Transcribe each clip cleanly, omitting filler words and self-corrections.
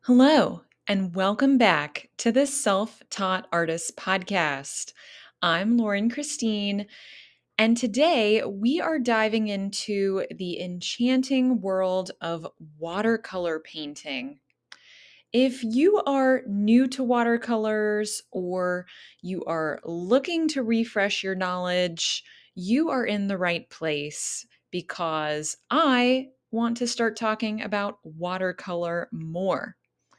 Hello, and welcome back to the Self Taught Artist Podcast. I'm Lauren Christine, and today we are diving into the enchanting world of watercolor painting. If you are new to watercolors or you are looking to refresh your knowledge, you are in the right place because I want to start talking about watercolor more.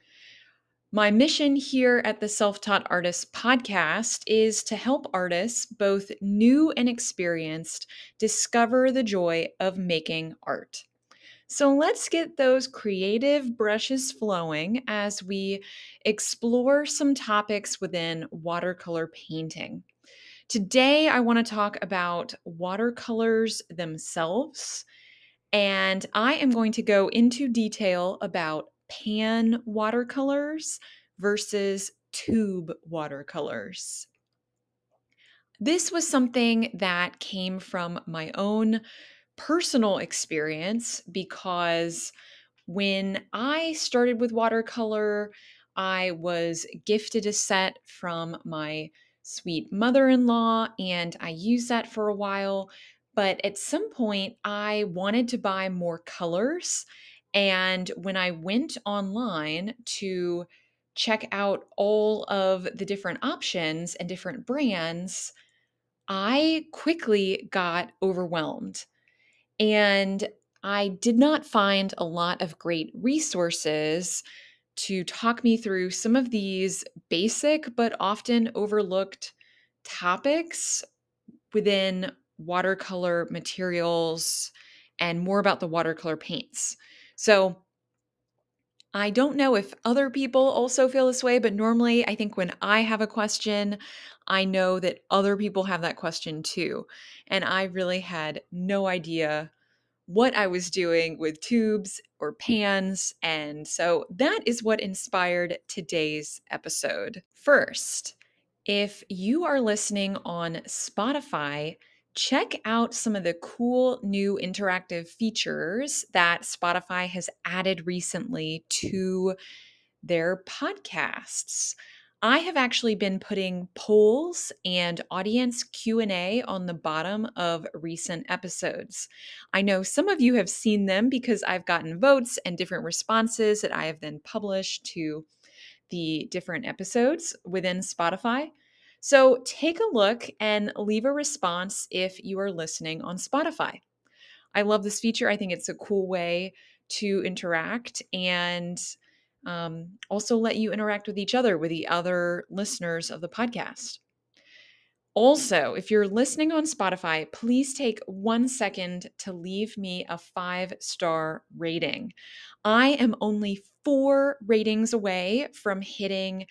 My mission here at the Self Taught Artist podcast is to help artists, both new and experienced, discover the joy of making art. So let's get those creative brushes flowing as we explore some topics within watercolor painting. Today, I want to talk about watercolors themselves, and I am going to go into detail about pan watercolors versus tube watercolors. This was something that came from my own personal experience because when I started with watercolor, I was gifted a set from my sweet mother in law, and I used that for a while. But at some point, I wanted to buy more colors. And when I went online to check out all of the different options and different brands, I quickly got overwhelmed. And I did not find a lot of great resources to talk me through some of these basic but often overlooked topics within watercolor materials and more about the watercolor paints. So, I don't know if other people also feel this way, but normally I think when I have a question, I know that other people have that question too. And I really had no idea what I was doing with tubes or pans. And so that is what inspired today's episode. First, if you are listening on Spotify, check out some of the cool new interactive features that Spotify has added recently to their podcasts. I have actually been putting polls and audience Q&A on the bottom of recent episodes. I know some of you have seen them because I've gotten votes and different responses that I have then published to the different episodes within Spotify. So take a look and leave a response if you are listening on Spotify. I love this feature. I think it's a cool way to interact and also let you interact with each other, with the other listeners of the podcast. Also, if you're listening on Spotify, please take 1 second to leave me a 5-star rating. I am only 4 ratings away from hitting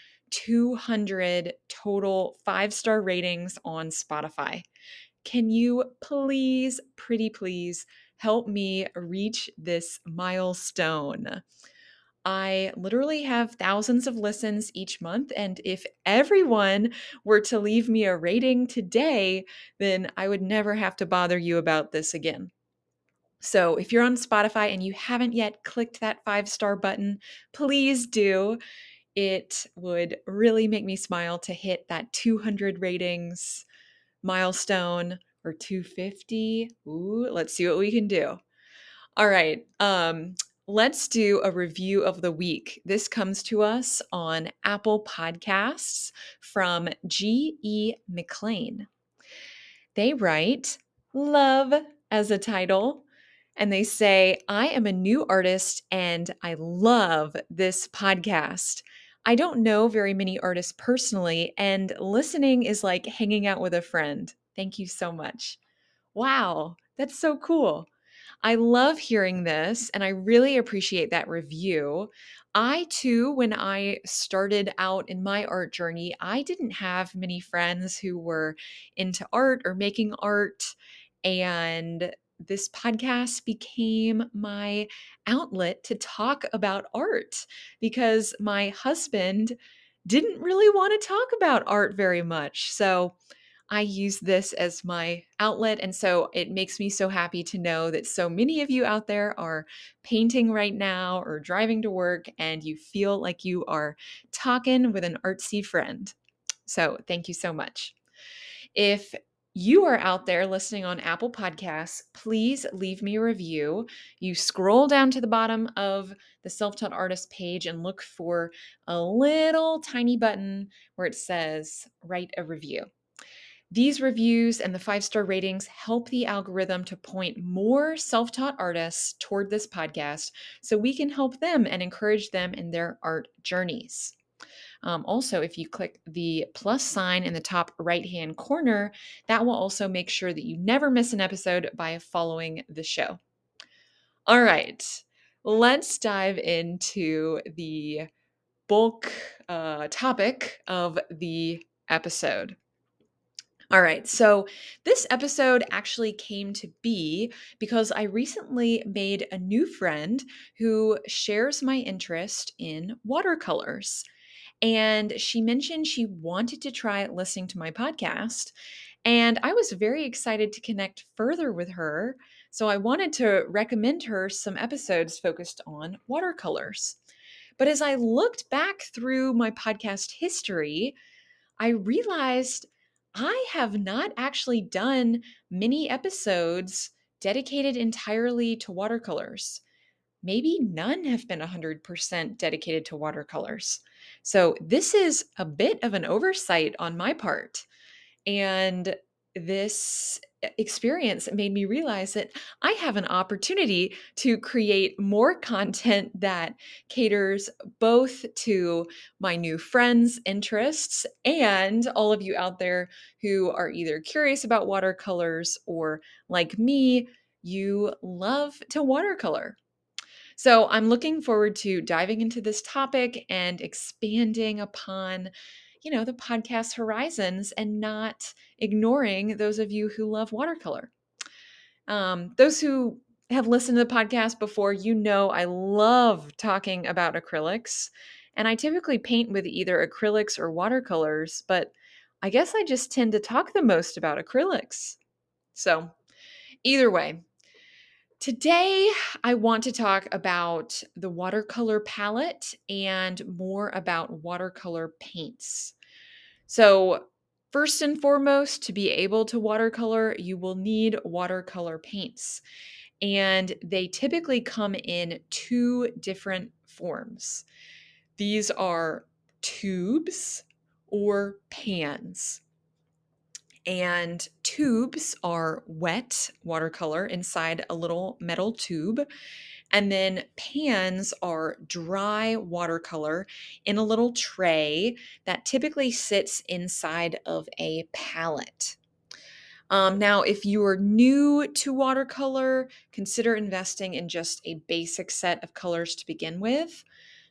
200 total 5-star ratings on Spotify. Can you please, pretty please, help me reach this milestone? I literally have thousands of listens each month, and if everyone were to leave me a rating today, then I would never have to bother you about this again. So if you're on Spotify and you haven't yet clicked that 5-star button, please do. It would really make me smile to hit that 200 ratings milestone or 250. Ooh, let's see what we can do. All right. Let's do a review of the week. This comes to us on Apple Podcasts from G.E. McLean. They write Love as a title, and they say, I am a new artist and I love this podcast. I don't know very many artists personally, and listening is like hanging out with a friend. Thank you so much. Wow, that's so cool. I love hearing this and I really appreciate that review. I too, when I started out in my art journey, I didn't have many friends who were into art or making art. And this podcast became my outlet to talk about art because my husband didn't really want to talk about art very much. So I use this as my outlet. And so it makes me so happy to know that so many of you out there are painting right now or driving to work and you feel like you are talking with an artsy friend. So thank you so much. If you are out there listening on Apple Podcasts, please leave me a review. You scroll down to the bottom of the Self Taught Artist page and look for a little tiny button where it says write a review. These reviews and the 5-star ratings help the algorithm to point more self taught artists toward this podcast so we can help them and encourage them in their art journeys. Also, if you click the plus sign in the top right-hand corner, that will also make sure that you never miss an episode by following the show. All right, let's dive into the bulk topic of the episode. All right, so this episode actually came to be because I recently made a new friend who shares my interest in watercolors. And she mentioned she wanted to try listening to my podcast. And I was very excited to connect further with her. So I wanted to recommend her some episodes focused on watercolors. But as I looked back through my podcast history, I realized I have not actually done many episodes dedicated entirely to watercolors. Maybe none have been 100% dedicated to watercolors. So this is a bit of an oversight on my part. And this experience made me realize that I have an opportunity to create more content that caters both to my new friends' interests and all of you out there who are either curious about watercolors or, like me, you love to watercolor. So I'm looking forward to diving into this topic and expanding upon, the podcast horizons and not ignoring those of you who love watercolor. Those who have listened to the podcast before, I love talking about acrylics. And I typically paint with either acrylics or watercolors, but I guess I just tend to talk the most about acrylics. So either way, today, I want to talk about the watercolor palette and more about watercolor paints. So, first and foremost, to be able to watercolor, you will need watercolor paints. And they typically come in two different forms. These are tubes or pans. And tubes are wet watercolor inside a little metal tube. And then pans are dry watercolor in a little tray that typically sits inside of a palette. Now, if you are new to watercolor, consider investing in just a basic set of colors to begin with.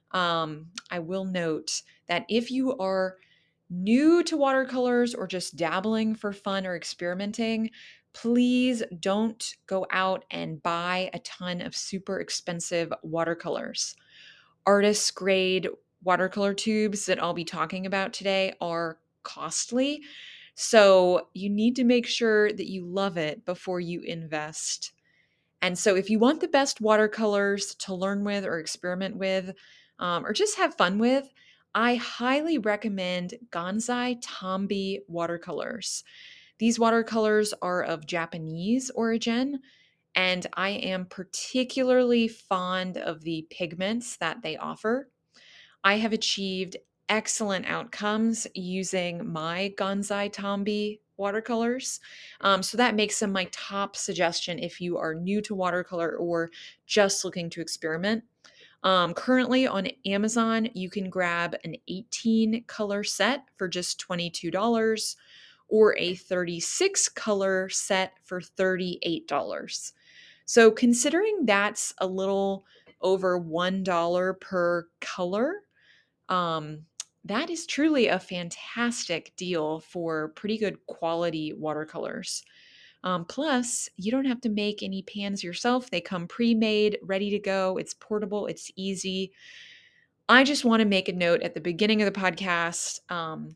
I will note that if you are new to watercolors or just dabbling for fun or experimenting, please don't go out and buy a ton of super expensive watercolors. Artist grade watercolor tubes that I'll be talking about today are costly. So you need to make sure that you love it before you invest. And so, if you want the best watercolors to learn with or experiment with, or just have fun with, I highly recommend Gansai Tombi watercolors. These watercolors are of Japanese origin, and I am particularly fond of the pigments that they offer. I have achieved excellent outcomes using my Gansai Tombi watercolors. So that makes them my top suggestion if you are new to watercolor or just looking to experiment. Currently on Amazon, you can grab an 18 color set for just $22 or a 36 color set for $38. So considering that's a little over $1 per color, um, that is truly a fantastic deal for pretty good quality watercolors. Plus, you don't have to make any pans yourself. They come pre-made, ready to go. It's portable, it's easy. I just want to make a note at the beginning of the podcast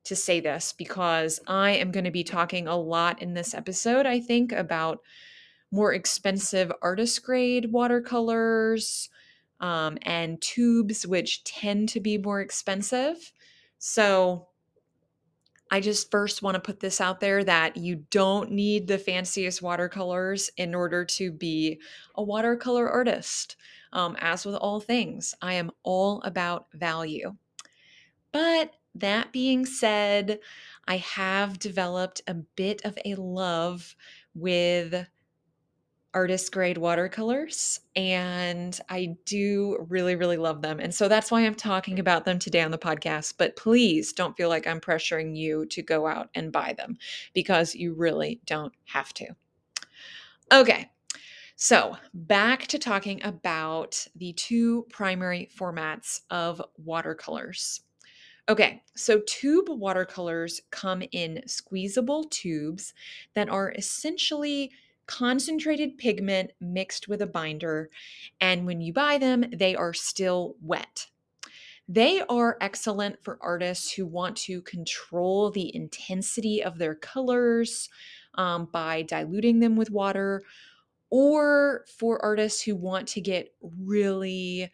to say this because I am going to be talking a lot in this episode, I think, about more expensive artist grade watercolors and tubes, which tend to be more expensive. So I just first want to put this out there that you don't need the fanciest watercolors in order to be a watercolor artist. As with all things, I am all about value. But that being said, I have developed a bit of a love with artist grade watercolors, and I do really, really love them. And so that's why I'm talking about them today on the podcast. But please don't feel like I'm pressuring you to go out and buy them because you really don't have to. Okay, so back to talking about the two primary formats of watercolors. Okay, so tube watercolors come in squeezable tubes that are essentially concentrated pigment mixed with a binder, and when you buy them, they are still wet. They are excellent for artists who want to control the intensity of their colors by diluting them with water, or for artists who want to get really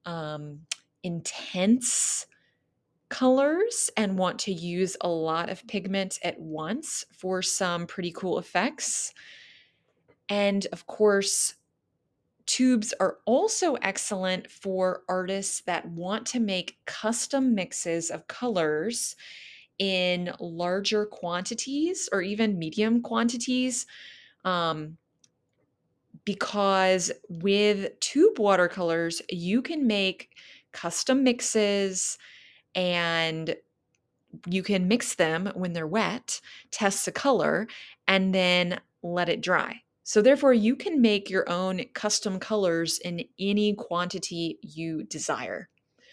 intense colors and want to use a lot of pigment at once for some pretty cool effects. And of course, tubes are also excellent for artists that want to make custom mixes of colors in larger quantities or even medium quantities. Um, because with tube watercolors, you can make custom mixes and you can mix them when they're wet, test the color, and then let it dry. So, therefore, you can make your own custom colors in any quantity you desire.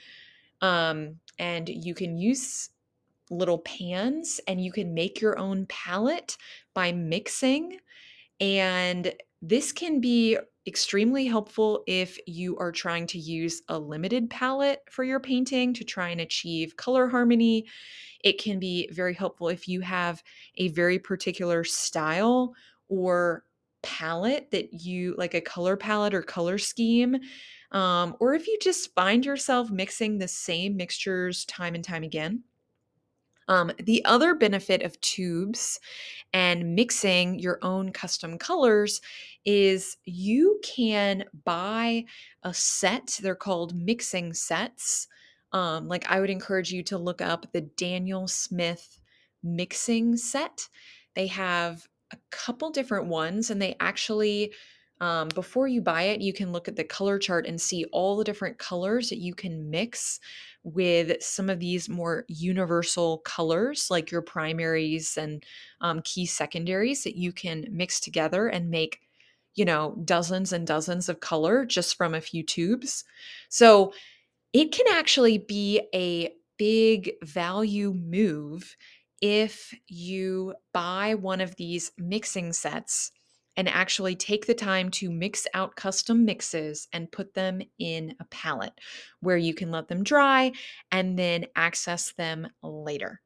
And you can use little pans and you can make your own palette by mixing. And this can be extremely helpful if you are trying to use a limited palette for your painting to try and achieve color harmony. It can be very helpful if you have a very particular style or palette that you like, a color palette or color scheme. Or if you just find yourself mixing the same mixtures time and time again. The other benefit of tubes and mixing your own custom colors is you can buy a set. They're called mixing sets. Like I would encourage you to look up the Daniel Smith mixing set. They have a couple different ones, and they actually, before you buy it, you can look at the color chart and see all the different colors that you can mix with some of these more universal colors, like your primaries and key secondaries that you can mix together and make, dozens and dozens of color just from a few tubes. So it can actually be a big value move if you buy one of these mixing sets and actually take the time to mix out custom mixes and put them in a palette where you can let them dry and then access them later.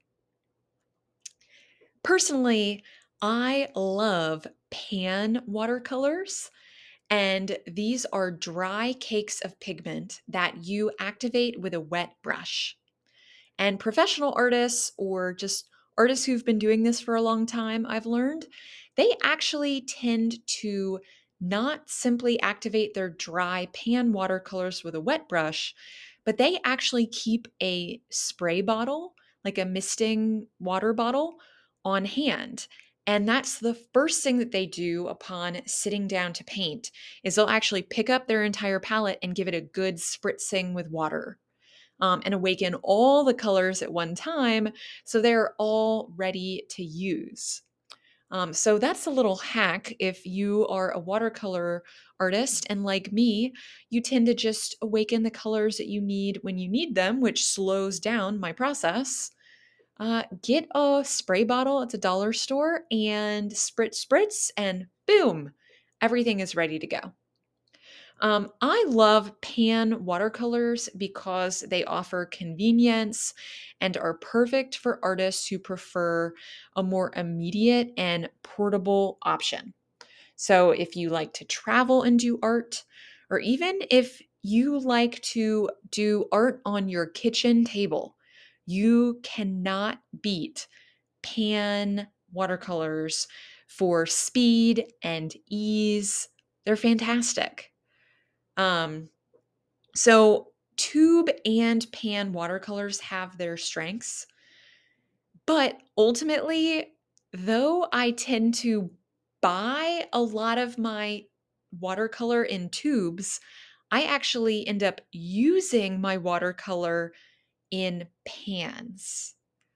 Personally, I love pan watercolors, and these are dry cakes of pigment that you activate with a wet brush. And professional artists, or just artists who've been doing this for a long time, I've learned, they actually tend to not simply activate their dry pan watercolors with a wet brush, but they actually keep a spray bottle, like a misting water bottle, on hand. And that's the first thing that they do upon sitting down to paint is they'll actually pick up their entire palette and give it a good spritzing with water. And awaken all the colors at one time so they're all ready to use. So that's a little hack if you are a watercolor artist and like me, you tend to just awaken the colors that you need when you need them, which slows down my process. Get a spray bottle at the dollar store and spritz, spritz, and boom, everything is ready to go. I love pan watercolors because they offer convenience and are perfect for artists who prefer a more immediate and portable option. So, if you like to travel and do art, or even if you like to do art on your kitchen table, you cannot beat pan watercolors for speed and ease. They're fantastic. Um, so, tube and pan watercolors have their strengths, but ultimately, though I tend to buy a lot of my watercolor in tubes, I actually end up using my watercolor in pans.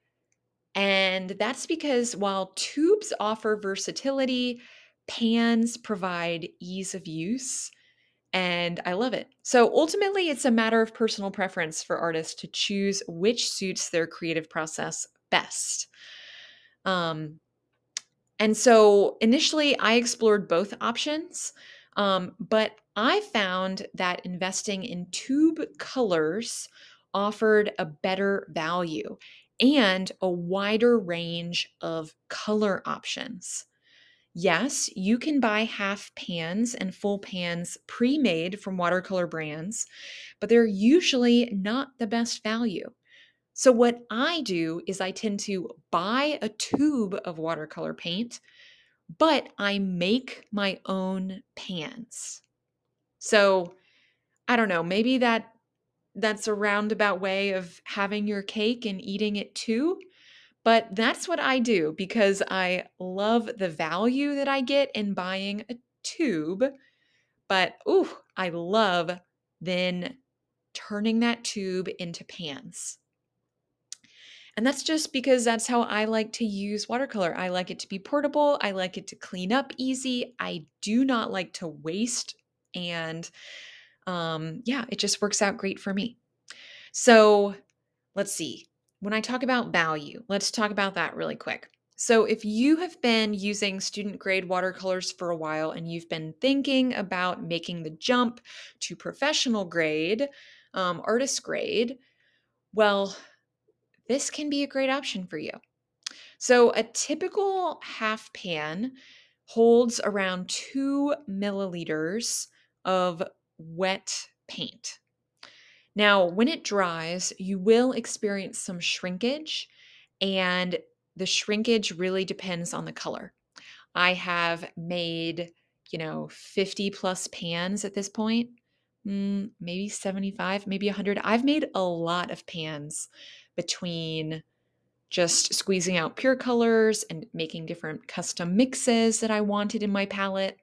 And that's because while tubes offer versatility, pans provide ease of use, and I love it. So ultimately, it's a matter of personal preference for artists to choose which suits their creative process best. Um, and so initially, I explored both options, but I found that investing in tube colors offered a better value and a wider range of color options. Yes, you can buy half pans and full pans pre made from watercolor brands, but they're usually not the best value. So, what I do is I tend to buy a tube of watercolor paint, but I make my own pans. So, I don't know, maybe that's a roundabout way of having your cake and eating it too. But that's what I do because I love the value that I get in buying a tube. But ooh, I love then turning that tube into pans. And that's just because that's how I like to use watercolor. I like it to be portable. I like it to clean up easy. I do not like to waste. And yeah, it just works out great for me. So let's see. When I talk about value, let's talk about that really quick. So, if you have been using student grade watercolors for a while and you've been thinking about making the jump to professional grade, artist grade, well, this can be a great option for you. So, a typical half pan holds around 2 milliliters of wet paint. Now, when it dries, you will experience some shrinkage, and the shrinkage really depends on the color. I have made, 50 plus pans at this point, maybe 75, maybe 100. I've made a lot of pans between just squeezing out pure colors and making different custom mixes that I wanted in my palette.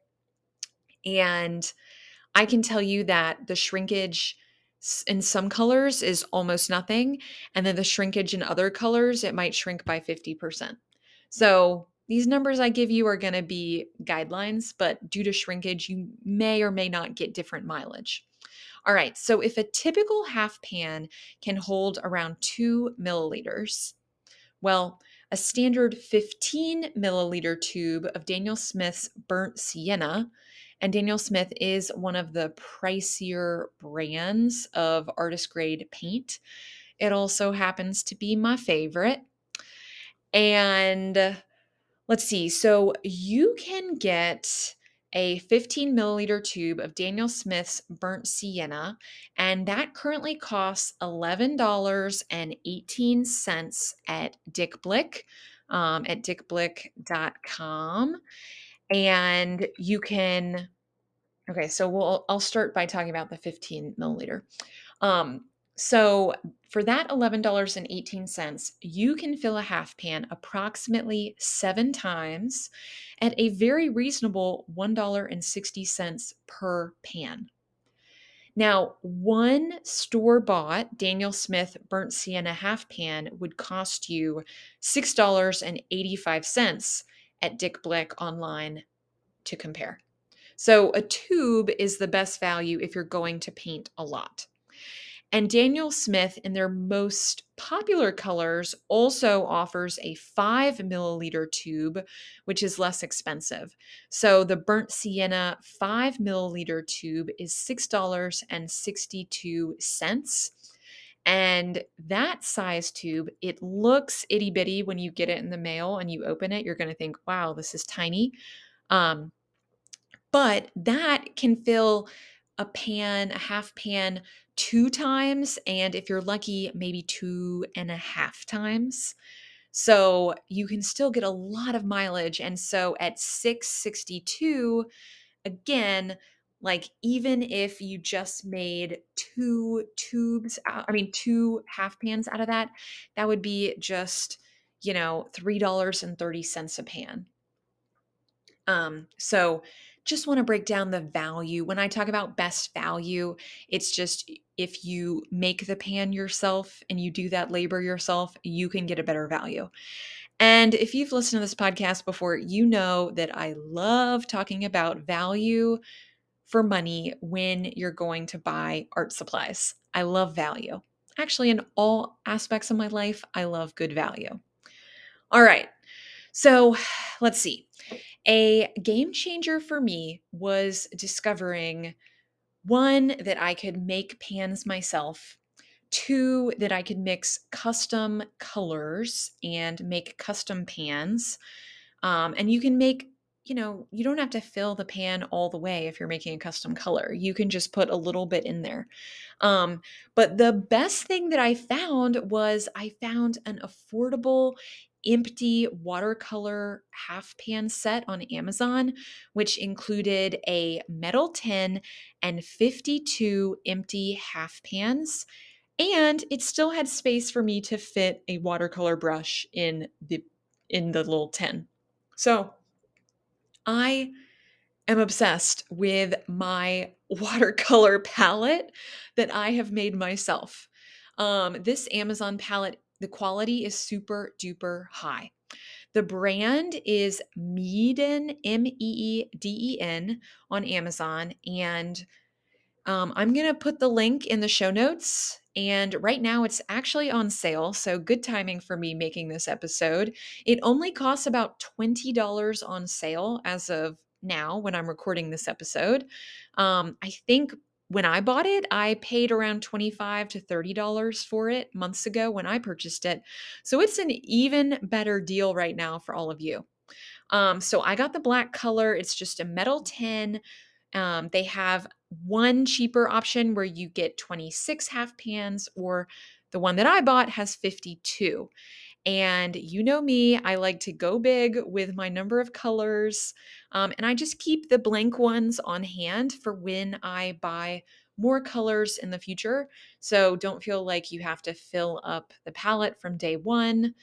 And I can tell you that the shrinkage in some colors is almost nothing. And then the shrinkage in other colors, it might shrink by 50%. So these numbers I give you are going to be guidelines, but due to shrinkage, you may or may not get different mileage. All right, so if a typical half pan can hold around 2 milliliters, well, a standard 15 milliliter tube of Daniel Smith's burnt sienna, and Daniel Smith is one of the pricier brands of artist grade paint. It also happens to be my favorite. And let's see, so you can get a 15 milliliter tube of Daniel Smith's burnt sienna, and that currently costs $11.18 at Dick Blick, at dickblick.com. And you can, okay, so I'll start by talking about the 15 milliliter. Um, so for that $11.18, you can fill a half pan approximately 7 times at a very reasonable $1.60 per pan. Now, one store-bought Daniel Smith burnt sienna half pan would cost you $6.85 at Dick Blick online to compare. So a tube is the best value if you're going to paint a lot. And Daniel Smith, in their most popular colors, also offers a 5 milliliter tube, which is less expensive. So the burnt sienna 5 milliliter tube is $6.62. And that size tube, it looks itty bitty when you get it in the mail and you open it. You're going to think, wow, this is tiny. Um, but that can fill a pan, a half pan, 2 times. And if you're lucky, maybe 2.5 times. So you can still get a lot of mileage. And so at 662, again, like even if you just made 2 tubes out, I mean, 2 half pans out of that, that would be just, $3.30 a pan. So just want to break down the value. When I talk about best value, it's just if you make the pan yourself and you do that labor yourself, you can get a better value. And if you've listened to this podcast before, you know that I love talking about value for money when you're going to buy art supplies. I love value. Actually, in all aspects of my life, I love good value. All right. So let's see. A game changer for me was discovering one, that I could make pans myself, two, that I could mix custom colors and make custom pans. And you can make, you don't have to fill the pan all the way if you're making a custom color. You can just put a little bit in there. Um, but the best thing that I found was I found an affordable empty watercolor half pan set on Amazon, which included a metal tin and 52 empty half pans. And it still had space for me to fit a watercolor brush in the little tin. So I am obsessed with my watercolor palette that I have made myself. This Amazon palette, the quality is super duper high. The brand is Meeden, Meeden, on Amazon, and I'm going to put the link in the show notes. And right now it's actually on sale. So good timing for me making this episode. It only costs about $20 on sale as of now when I'm recording this episode. I think when I bought it, I paid around $25 to $30 for it months ago when I purchased it. So it's an even better deal right now for all of you. So I got the black color. It's just a metal tin. They have one cheaper option where you get 26 half pans, or the one that I bought has 52. And you know me, I like to go big with my number of colors. And I just keep the blank ones on hand for when I buy more colors in the future. So don't feel like you have to fill up the palette from day one.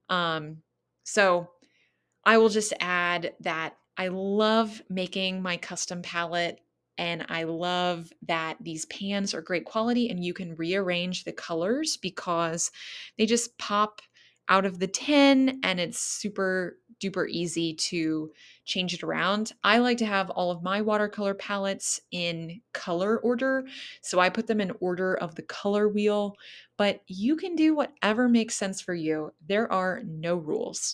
So I will just add that I love making my custom palette, and I love that these pans are great quality and you can rearrange the colors because they just pop out of the tin and it's super duper easy to change it around. I like to have all of my watercolor palettes in color order, so I put them in order of the color wheel, but you can do whatever makes sense for you. There are no rules.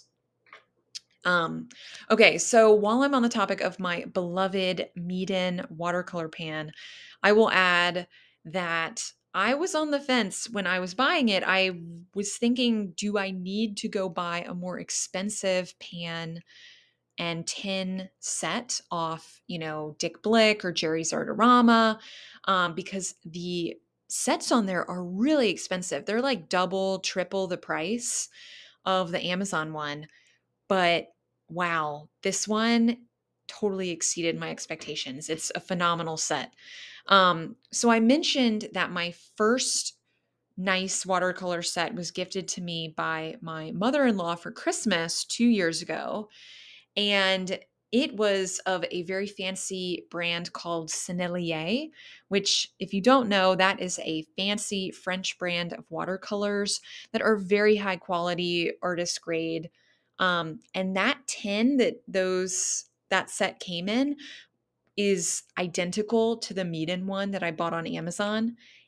Um, okay, so while I'm on the topic of my beloved Meeden watercolor pan, I will add that I was on the fence when I was buying it. I was thinking, do I need to go buy a more expensive pan and tin set off, Dick Blick or Jerry's Artorama? Because the sets on there are really expensive. They're like double, triple the price of the Amazon one. But wow, this one totally exceeded my expectations. It's a phenomenal set. So I mentioned that my first nice watercolor set was gifted to me by my mother-in-law for Christmas 2 years ago. And it was of a very fancy brand called Sennelier, which, if you don't know, that is a fancy French brand of watercolors that are very high quality, artist grade. And that tin that set came in is identical to the Meeden one that I bought on Amazon.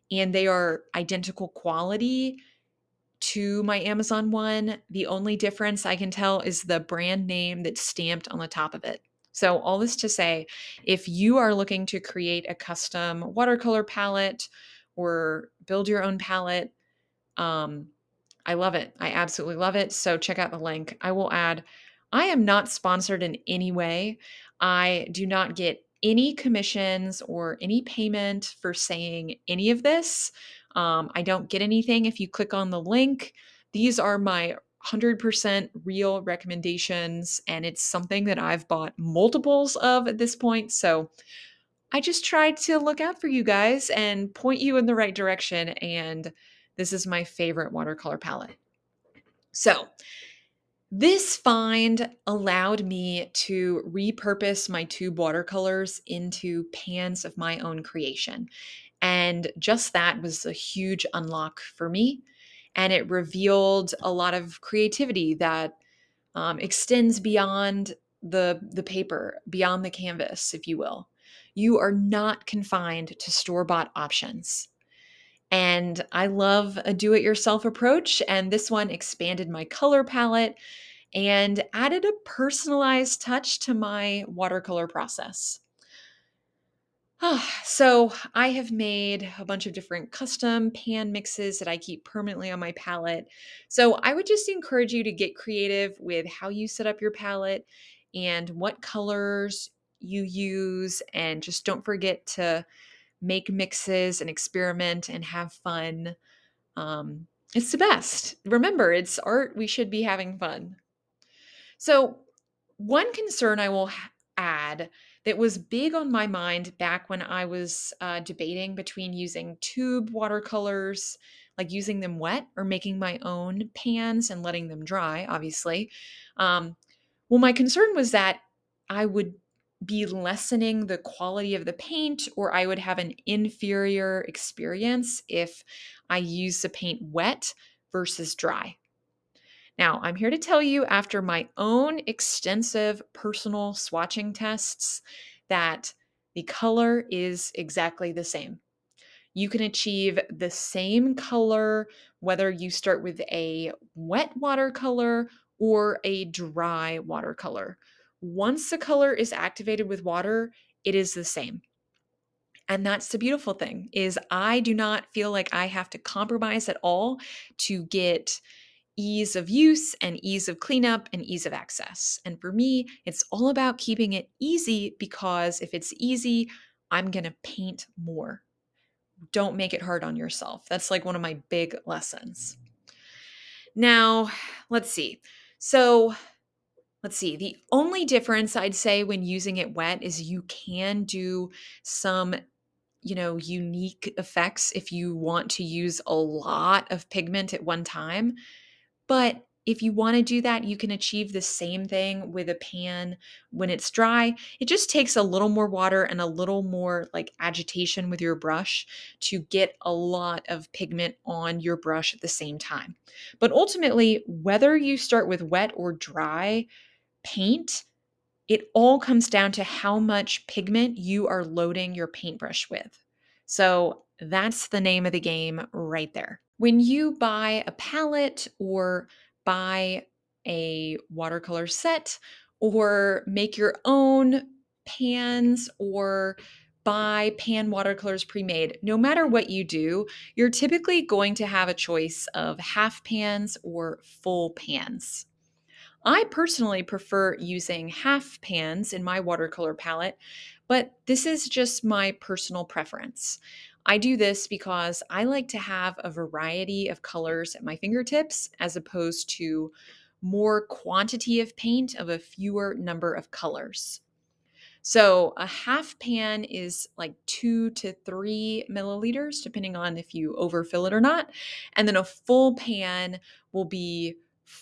and they are identical quality to my Amazon one. The only difference I can tell is the brand name that's stamped on the top of it. So, all this to say, if you are looking to create a custom watercolor palette or build your own palette, um, I love it. I absolutely love it. So, check out the link. I am not sponsored in any way. I do not get any commissions or any payment for saying any of this. I don't get anything if you click on the link. These are my 100% real recommendations, and it's something that I've bought multiples of at this point. So I just try to look out for you guys and point you in the right direction. And this is my favorite watercolor palette. So, this find allowed me to repurpose my tube watercolors into pans of my own creation. And just that was a huge unlock for me. And it revealed a lot of creativity that extends beyond the paper, beyond the canvas, if you will. You are not confined to store-bought options. And I love a do-it-yourself approach, and this one expanded my color palette and added a personalized touch to my watercolor process. So I have made a bunch of different custom pan mixes that I keep permanently on my palette. So I would just encourage you to get creative with how you set up your palette and what colors you use. And just don't forget to make mixes and experiment and have fun. It's the best. Remember, it's art. We should be having fun. So, one concern I will add that was big on my mind back when I was debating between using tube watercolors, like using them wet, or making my own pans and letting them dry, obviously. Um, well, my concern was that I would be lessening the quality of the paint, or I would have an inferior experience if I use the paint wet versus dry. Now, I'm here to tell you after my own extensive personal swatching tests that the color is exactly the same. You can achieve the same color whether you start with a wet watercolor or a dry watercolor. Once the color is activated with water, it is the same. And that's the beautiful thing is I do not feel like I have to compromise at all to get ease of use and ease of cleanup and ease of access. And for me, it's all about keeping it easy because if it's easy, I'm going to paint more. Don't make it hard on yourself. That's like one of my big lessons. Now, let's see. So, let's see. The only difference I'd say when using it wet is you can do some unique effects if you want to use a lot of pigment at one time. But if you want to do that, you can achieve the same thing with a pan when it's dry. It just takes a little more water and a little more like agitation with your brush to get a lot of pigment on your brush at the same time. But ultimately, whether you start with wet or dry paint, it all comes down to how much pigment you are loading your paintbrush with. So that's the name of the game right there. When you buy a palette or buy a watercolor set or make your own pans or buy pan watercolors pre-made, no matter what you do, you're typically going to have a choice of half pans or full pans. I personally prefer using half pans in my watercolor palette, but this is just my personal preference. I do this because I like to have a variety of colors at my fingertips as opposed to more quantity of paint of a fewer number of colors. So a half pan is like 2 to 3 milliliters, depending on if you overfill it or not. And then a full pan will be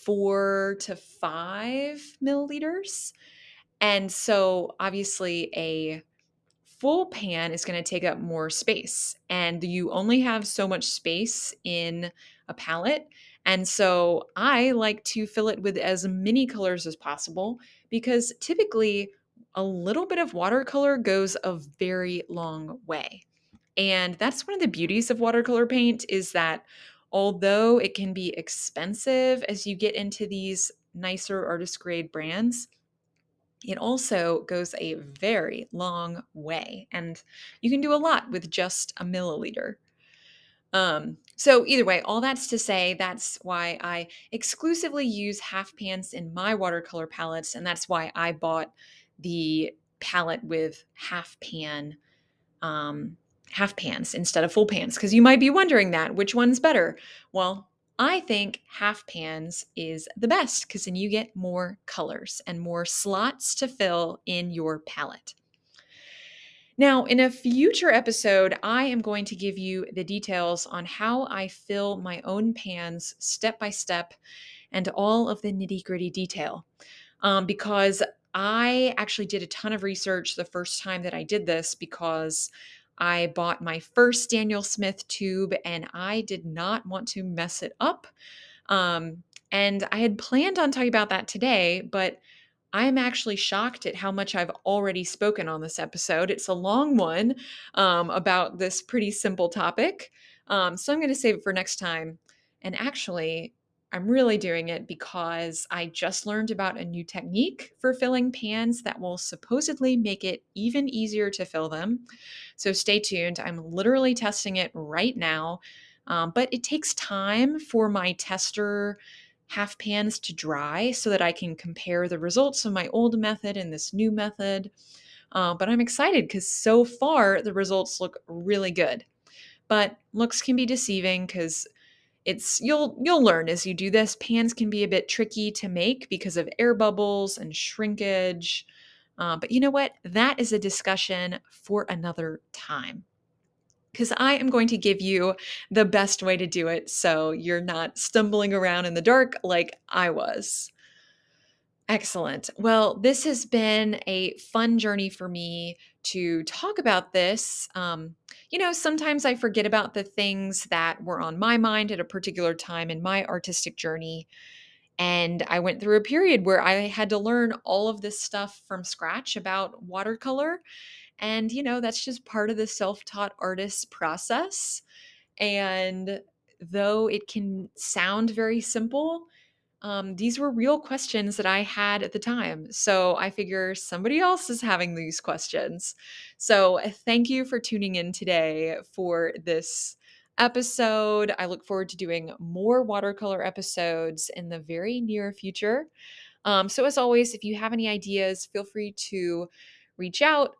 4 to 5 milliliters. And so obviously a full pan is going to take up more space, and you only have so much space in a palette. And so I like to fill it with as many colors as possible because typically a little bit of watercolor goes a very long way. And that's one of the beauties of watercolor paint is that although it can be expensive as you get into these nicer artist grade brands, it also goes a very long way. And you can do a lot with just a milliliter. So either way, all that's to say, that's why I exclusively use half pans in my watercolor palettes, and that's why I bought the palette with um, half pans instead of full pans. Because you might be wondering that which one's better. Well, I think half pans is the best because then you get more colors and more slots to fill in your palette. Now, in a future episode, I am going to give you the details on how I fill my own pans step by step and all of the nitty gritty detail. Because I actually did a ton of research the first time that I did this because I bought my first Daniel Smith tube and I did not want to mess it up. And I had planned on talking about that today, but I'm actually shocked at how much I've already spoken on this episode. It's a long one about this pretty simple topic. So I'm going to save it for next time. And actually, I'm really doing it because I just learned about a new technique for filling pans that will supposedly make it even easier to fill them. So stay tuned. I'm literally testing it right now. But it takes time for my tester half pans to dry so that I can compare the results of my old method and this new method. But I'm excited because so far the results look really good. But looks can be deceiving because you'll learn as you do this. Pans can be a bit tricky to make because of air bubbles and shrinkage. But you know what? That is a discussion for another time because I am going to give you the best way to do it so you're not stumbling around in the dark like I was. Excellent. Well, this has been a fun journey for me to talk about this. Sometimes I forget about the things that were on my mind at a particular time in my artistic journey. And I went through a period where I had to learn all of this stuff from scratch about watercolor. And, that's just part of the self taught artist process. And though it can sound very simple, these were real questions that I had at the time. So I figure somebody else is having these questions. So thank you for tuning in today for this episode. I look forward to doing more watercolor episodes in the very near future. So as always, if you have any ideas, feel free to reach out,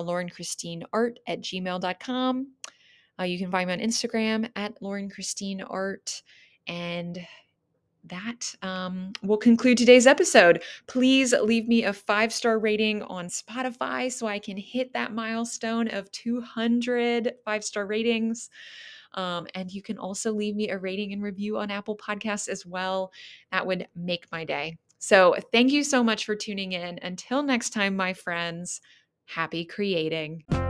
laurenchristine.art@gmail.com. You can find me on Instagram at laurenchristine.art. And that will conclude today's episode. Please leave me a 5-star rating on Spotify so I can hit that milestone of 200 5-star ratings. And you can also leave me a rating and review on Apple Podcasts as well. That would make my day. So thank you so much for tuning in. Until next time, my friends, happy creating.